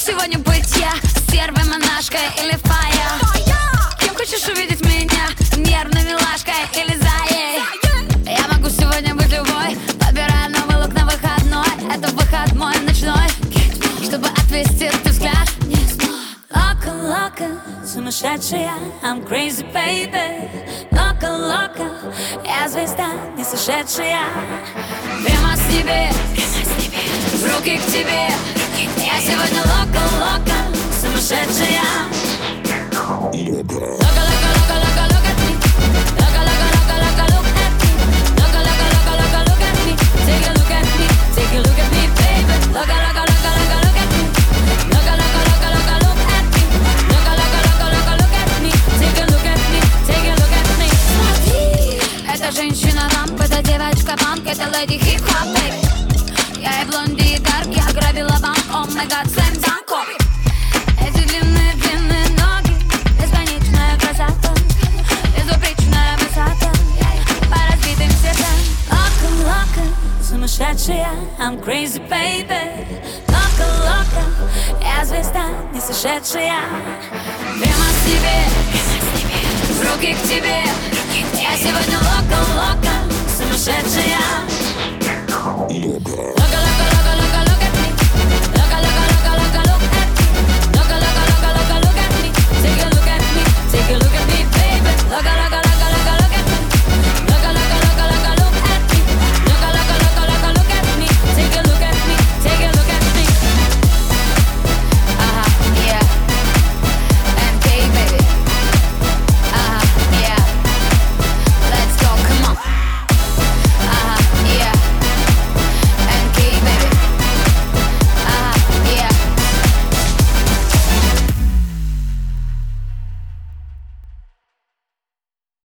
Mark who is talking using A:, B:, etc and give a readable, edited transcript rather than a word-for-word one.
A: сегодня быть я? Стервой, монашкой или фая? Кем хочешь увидеть меня? Нервной милашкой или заей? Я могу сегодня быть любой. Подбираю новый лук на выходной. Это выход мой ночной, чтобы отвести ты взгляд. Лока, лока, сумасшедшая, I'm crazy, baby. Лока, лока, я звезда, не сошедшая. Прямо с небес, в руки к тебе. Я сегодня лока, лока, сумасшедшая. Лока, лока, лока, лока, look at me. Лока, лока, лока, лока, look at me. Лока, лока, лока, лока, look at me. Take a look at me, take a look at me, baby. Лока, лока, лока, лока, look at me. Лока, лока, лока, лока, look at me. Лока, лока, лока, лока, look at me. Take a look at me, take a look at me. Смотри, это женщина-рамп, это девочка-панк, это леди хип-хоп, baby. Я и блонди, и дарк, я грабила банк, о май гад, слэм данк. Эти длинные ноги, бесконечная красота, безупречная высота, по разбитым сердцам. Лока, лока, сумасшедшая, I'm crazy, baby. Лока, лока, я звезда, не сошедшая. Прямо с небес, в руки к тебе. Я сегодня лока, лока, сумасшедшая.